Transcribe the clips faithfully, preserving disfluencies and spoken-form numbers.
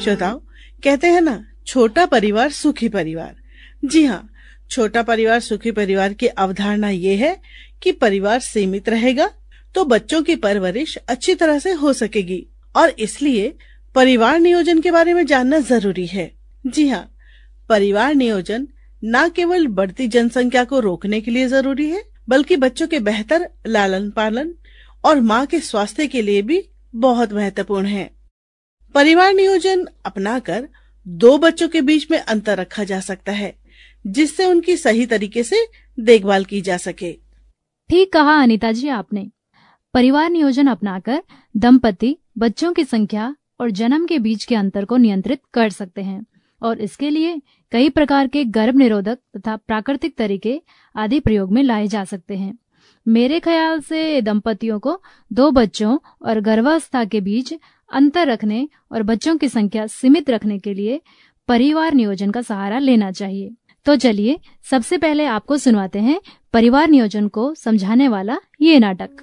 श्रोताओ, कहते हैं ना, छोटा परिवार सुखी परिवार। जी हाँ, छोटा परिवार सुखी परिवार की अवधारणा ये है कि परिवार सीमित रहेगा तो बच्चों की परवरिश अच्छी तरह से हो सकेगी, और इसलिए परिवार नियोजन के बारे में जानना जरूरी है। जी हाँ, परिवार नियोजन न केवल बढ़ती जनसंख्या को रोकने के लिए जरूरी है, बल्कि बच्चों के बेहतर लालन पालन और माँ के स्वास्थ्य के लिए भी बहुत महत्वपूर्ण है। परिवार नियोजन अपनाकर दो बच्चों के बीच में अंतर रखा जा सकता है, जिससे उनकी सही तरीके से देखभाल की जा सके। ठीक कहा अनीता जी आपने। परिवार नियोजन अपनाकर दंपति बच्चों की संख्या और जन्म के बीच के अंतर को नियंत्रित कर सकते हैं, और इसके लिए कई प्रकार के गर्भ निरोधक तथा प्राकृतिक तरीके आदि प्रयोग में लाए जा सकते हैं। मेरे ख्याल से दंपतियों को दो बच्चों और गर्भावस्था के बीच अंतर रखने और बच्चों की संख्या सीमित रखने के लिए परिवार नियोजन का सहारा लेना चाहिए। तो चलिए सबसे पहले आपको सुनवाते हैं परिवार नियोजन को समझाने वाला ये नाटक।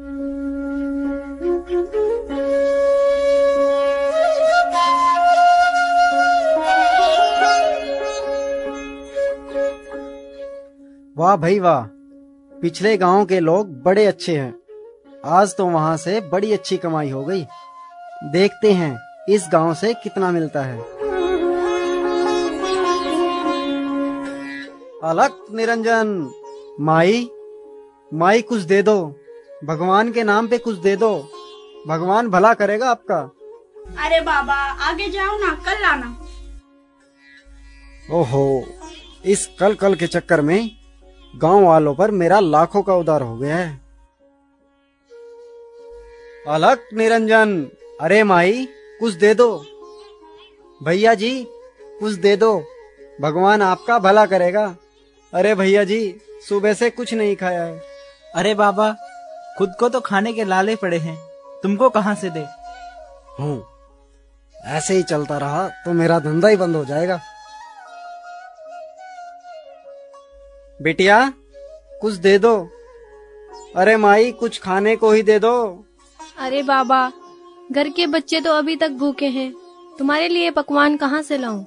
वाह भाई वाह, पिछले गांव के लोग बड़े अच्छे हैं। आज तो वहां से बड़ी अच्छी कमाई हो गई। देखते हैं इस गांव से कितना मिलता है। अलग निरंजन, माई माई कुछ दे दो, भगवान के नाम पे कुछ दे दो, भगवान भला करेगा आपका। अरे बाबा आगे जाओ ना, कल लाना। ओहो, इस कल कल के चक्कर में गांव वालों पर मेरा लाखों का उधार हो गया है। अलग निरंजन, अरे माई कुछ दे दो, भैया जी कुछ दे दो, भगवान आपका भला करेगा। अरे भैया जी सुबह से कुछ नहीं खाया है। अरे बाबा खुद को तो खाने के लाले पड़े हैं, तुमको कहाँ से दे। हूँ, ऐसे ही चलता रहा तो मेरा धंधा ही बंद हो जाएगा। बिटिया कुछ दे दो। अरे माई कुछ खाने को ही दे दो। अरे बाबा घर के बच्चे तो अभी तक भूखे हैं, तुम्हारे लिए पकवान कहाँ से लाऊं?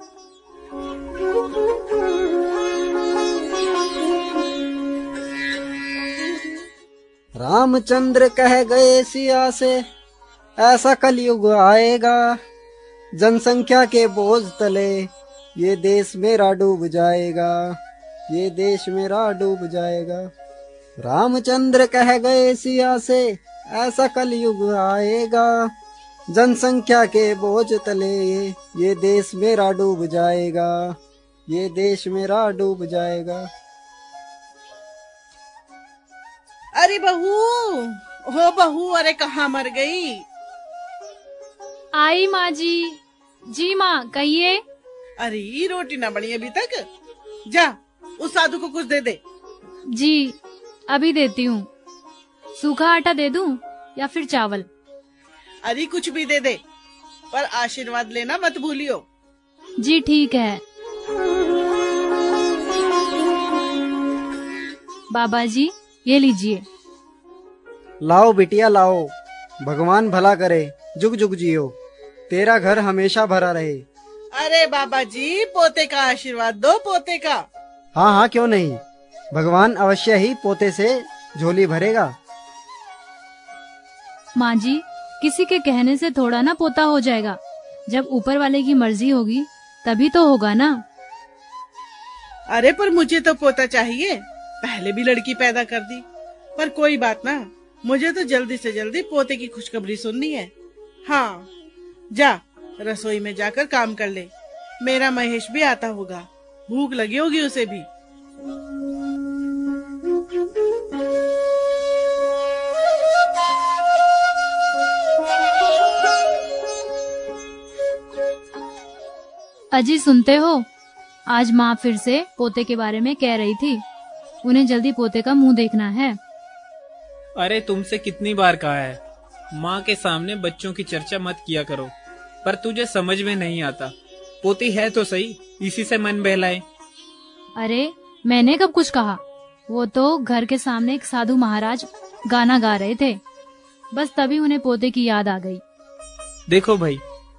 रामचंद्र कह गए सिया से, ऐसा कलयुग आएगा, जनसंख्या के बोझ तले ये देश मेरा डूब जाएगा, ये देश मेरा डूब जाएगा। रामचंद्र कह गए सिया से, ऐसा कलयुग आएगा, जनसंख्या के बोझ तले ये देश मेरा डूब जाएगा, ये देश मेरा डूब जाएगा। अरे बहू, हो बहू, अरे कहाँ मर गई? आई माँ जी। जी माँ कहिए। अरे रोटी ना बनी अभी तक, जा उस साधु को कुछ दे दे। जी अभी देती हूँ। सूखा आटा दे दूं या फिर चावल? अरे कुछ भी दे दे, पर आशीर्वाद लेना मत भूलियो। जी ठीक है। बाबा जी ये लीजिए। लाओ बिटिया लाओ, भगवान भला करे, जुग जुग जियो, तेरा घर हमेशा भरा रहे। अरे बाबा जी पोते का आशीर्वाद दो, पोते का। हाँ हाँ क्यों नहीं, भगवान अवश्य ही पोते से झोली भरेगा। माँ जी किसी के कहने से थोड़ा ना पोता हो जाएगा, जब ऊपर वाले की मर्जी होगी तभी तो होगा ना। अरे पर मुझे तो पोता चाहिए, पहले भी लड़की पैदा कर दी, पर कोई बात ना, मुझे तो जल्दी से जल्दी पोते की खुशखबरी सुननी है। हाँ जा रसोई में जाकर काम कर ले, मेरा महेश भी आता होगा, भूख लगी होगी उसे भी। अजी सुनते हो, आज माँ फिर से पोते के बारे में कह रही थी, उन्हें जल्दी पोते का मुंह देखना है। अरे तुमसे कितनी बार कहा है, माँ के सामने बच्चों की चर्चा मत किया करो, पर तुझे समझ में नहीं आता। पोती है तो सही, इसी से मन बहलाए। अरे मैंने कब कुछ कहा, वो तो घर के सामने एक साधु महाराज गाना गा रहे थे, बस तभी उन्हें पोते की याद आ गई। देखो भाई,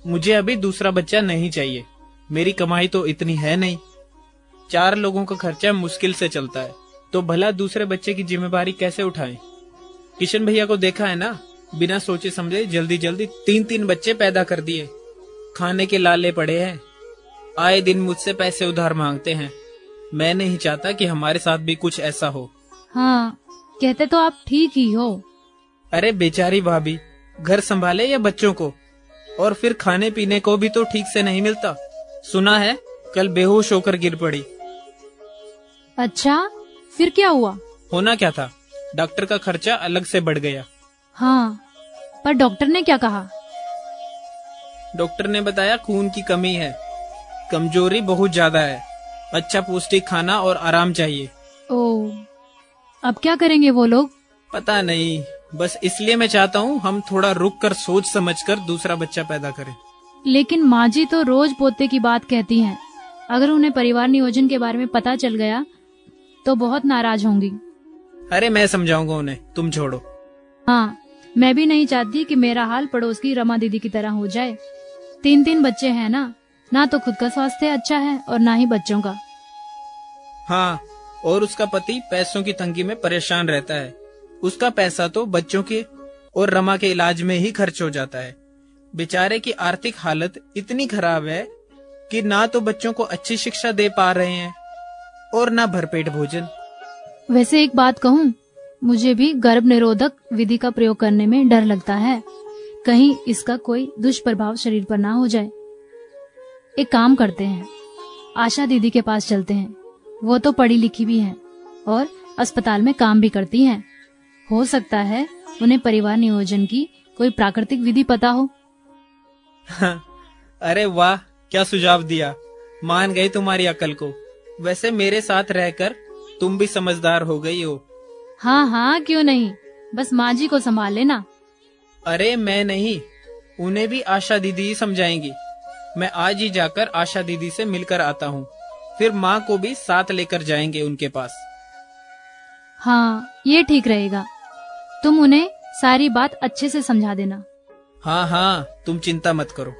मुझे अभी दूसरा बच्चा नहीं चाहिए। मेरी कमाई तो इतनी है नहीं, चार लोगों का खर्चा मुश्किल से चलता है, तो भला दूसरे बच्चे की जिम्मेदारी कैसे उठाएं? किशन भैया को देखा है ना, बिना सोचे समझे जल्दी जल्दी तीन तीन बच्चे पैदा कर दिए। खाने के लाले पड़े हैं, आए दिन मुझसे पैसे उधार मांगते हैं। मैं नहीं चाहता कि हमारे साथ भी कुछ ऐसा हो। हाँ, कहते तो आप ठीक ही हो। अरे बेचारी भाभी, घर संभाले या बच्चों को, और फिर खाने पीने को भी तो ठीक से नहीं मिलता। सुना है कल बेहोश होकर गिर पड़ी। अच्छा, फिर क्या हुआ? होना क्या था, डॉक्टर का खर्चा अलग से बढ़ गया। हाँ, पर डॉक्टर ने क्या कहा? डॉक्टर ने बताया खून की कमी है, कमजोरी बहुत ज्यादा है, अच्छा पौष्टिक खाना और आराम चाहिए। ओह, अब क्या करेंगे वो लोग? पता नहीं, बस इसलिए मैं चाहता हूँ हम थोड़ा रुक कर सोच समझ कर दूसरा बच्चा पैदा करें। लेकिन माँ जी तो रोज पोते की बात कहती हैं। अगर उन्हें परिवार नियोजन के बारे में पता चल गया तो बहुत नाराज होंगी। अरे मैं समझाऊंगा उन्हें, तुम छोड़ो। हाँ, मैं भी नहीं चाहती कि मेरा हाल पड़ोस की रमा दीदी की तरह हो जाए। तीन तीन बच्चे हैं ना, ना तो खुद का स्वास्थ्य अच्छा है और ना ही बच्चों का। हाँ, और उसका पति पैसों की तंगी में परेशान रहता है। उसका पैसा तो बच्चों के और रमा के इलाज में ही खर्च हो जाता है। बेचारे की आर्थिक हालत इतनी खराब है कि ना तो बच्चों को अच्छी शिक्षा दे पा रहे हैं और ना भरपेट भोजन। वैसे एक बात कहूँ, मुझे भी गर्भ निरोधक विधि का प्रयोग करने में डर लगता है, कहीं इसका कोई दुष्प्रभाव शरीर पर ना हो जाए। एक काम करते हैं, आशा दीदी के पास चलते हैं। वो तो पढ़ी लिखी भी हैं और अस्पताल में काम भी करती हैं। हो सकता है उन्हें परिवार नियोजन की कोई प्राकृतिक विधि पता हो। अरे वाह, क्या सुझाव दिया, मान गई तुम्हारी अकल को। वैसे मेरे साथ रहकर तुम भी समझदार हो गई हो। हाँ हाँ, क्यों नहीं, बस माँ जी को संभाल लेना। अरे मैं नहीं, उन्हें भी आशा दीदी ही समझाएंगी। मैं आज ही जाकर आशा दीदी से मिलकर आता हूँ, फिर माँ को भी साथ लेकर जाएंगे उनके पास। हाँ, ये ठीक रहेगा। तुम उन्हें सारी बात अच्छे से समझा देना। हाँ हाँ, तुम चिंता मत करो।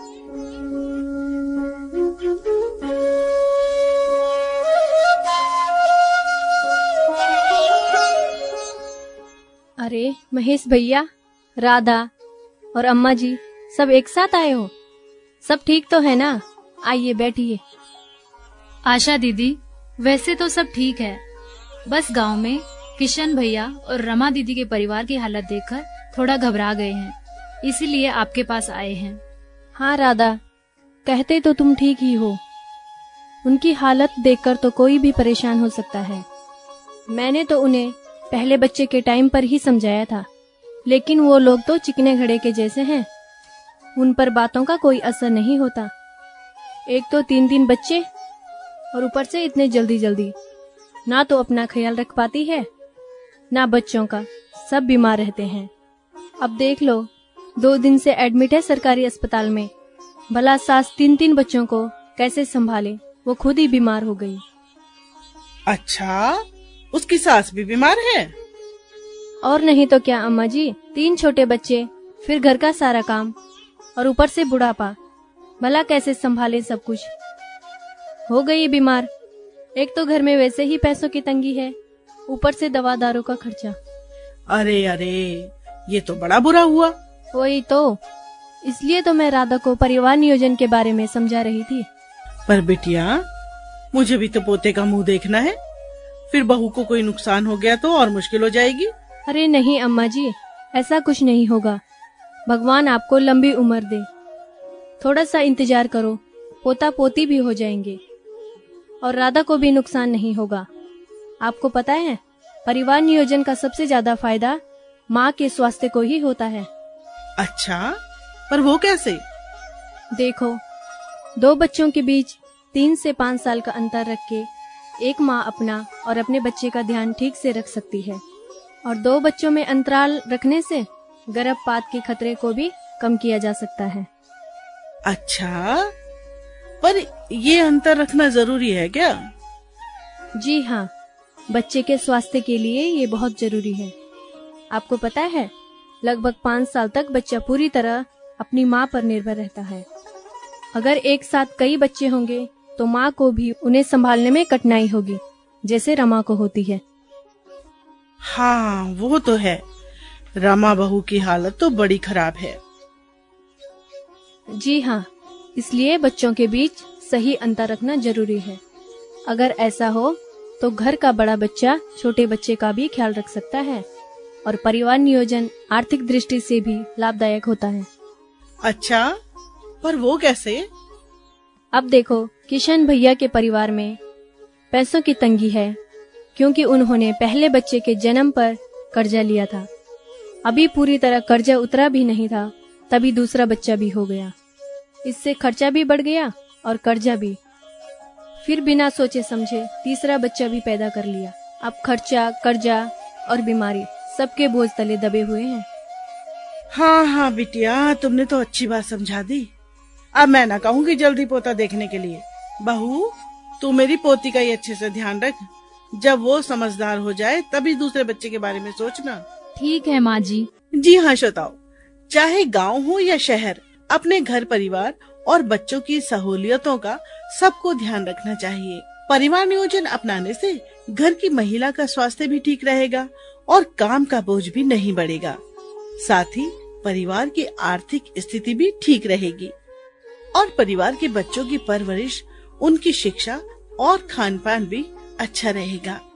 अरे महेश भैया, राधा और अम्मा जी सब एक साथ आए हो? सब ठीक तो है ना? आइए बैठिए। आशा दीदी, वैसे तो सब ठीक है, बस गांव में किशन भैया और रमा दीदी के परिवार की हालत देखकर थोड़ा घबरा गए हैं, इसीलिए आपके पास आए हैं। हाँ राधा, कहते तो तुम ठीक ही हो। उनकी हालत देखकर तो कोई भी परेशान हो सकता है। मैंने तो उन्हें पहले बच्चे के टाइम पर ही समझाया था, लेकिन वो लोग तो चिकने घड़े के जैसे हैं, उन पर बातों का कोई असर नहीं होता। एक तो तीन तीन बच्चे और ऊपर से इतने जल्दी जल्दी, ना तो अपना ख्याल रख पाती है ना बच्चों का, सब बीमार रहते हैं। अब देख लो, दो दिन से एडमिट है सरकारी अस्पताल में। भला सास तीन तीन बच्चों को कैसे संभाले, वो खुद ही बीमार हो गई। अच्छा, उसकी सास भी बीमार है? और नहीं तो क्या अम्मा जी, तीन छोटे बच्चे, फिर घर का सारा काम और ऊपर से बुढ़ापा, भला कैसे संभाले सब कुछ। हो गई बीमार। एक तो घर में वैसे ही पैसों की तंगी है, ऊपर से दवा दारू का खर्चा। अरे अरे, ये तो बड़ा बुरा हुआ। वही तो, इसलिए तो मैं राधा को परिवार नियोजन के बारे में समझा रही थी। पर बिटिया, मुझे भी तो पोते का मुंह देखना है, फिर बहू को कोई नुकसान हो गया तो और मुश्किल हो जाएगी। अरे नहीं अम्मा जी, ऐसा कुछ नहीं होगा। भगवान आपको लंबी उम्र दे। थोड़ा सा इंतजार करो, पोता पोती भी हो जाएंगे और राधा को भी नुकसान नहीं होगा। आपको पता है, परिवार नियोजन का सबसे ज्यादा फायदा माँ के स्वास्थ्य को ही होता है। अच्छा, पर वो कैसे? देखो, दो बच्चों के बीच तीन से पाँच साल का अंतर रख के एक माँ अपना और अपने बच्चे का ध्यान ठीक से रख सकती है, और दो बच्चों में अंतराल रखने से गर्भपात के खतरे को भी कम किया जा सकता है। अच्छा, पर ये अंतर रखना जरूरी है क्या? जी हाँ, बच्चे के स्वास्थ्य के लिए ये बहुत जरूरी है। आपको पता है, लगभग पाँच साल तक बच्चा पूरी तरह अपनी माँ पर निर्भर रहता है। अगर एक साथ कई बच्चे होंगे तो माँ को भी उन्हें संभालने में कठिनाई होगी, जैसे रमा को होती है। हाँ वो तो है, रमा बहू की हालत तो बड़ी खराब है। जी हाँ, इसलिए बच्चों के बीच सही अंतर रखना जरूरी है। अगर ऐसा हो तो घर का बड़ा बच्चा छोटे बच्चे का भी ख्याल रख सकता है और परिवार नियोजन आर्थिक दृष्टि से भी लाभदायक होता है। अच्छा, पर वो कैसे? अब देखो, किशन भैया के परिवार में पैसों की तंगी है क्योंकि उन्होंने पहले बच्चे के जन्म पर कर्जा लिया था। अभी पूरी तरह कर्जा उतरा भी नहीं था, तभी दूसरा बच्चा भी हो गया। इससे खर्चा भी बढ़ गया और कर्जा भी। फिर बिना सोचे समझे तीसरा बच्चा भी पैदा कर लिया। अब खर्चा, कर्जा और बीमारी सबके बोझ तले दबे हुए हैं। हाँ हाँ बिटिया, तुमने तो अच्छी बात समझा दी। अब मैं ना कहूँगी जल्दी पोता देखने के लिए। बहू, तू मेरी पोती का ही अच्छे से ध्यान रख। जब वो समझदार हो जाए तभी दूसरे बच्चे के बारे में सोचना। ठीक है माँ जी। जी हाँ श्रोताओ, चाहे गांव हो या शहर, अपने घर परिवार और बच्चों की सहूलियतों का सबको ध्यान रखना चाहिए। परिवार नियोजन अपनाने से घर की महिला का स्वास्थ्य भी ठीक रहेगा और काम का बोझ भी नहीं बढ़ेगा। साथ ही परिवार की आर्थिक स्थिति भी ठीक रहेगी और परिवार के बच्चों की परवरिश, उनकी शिक्षा और खान पान भी अच्छा रहेगा।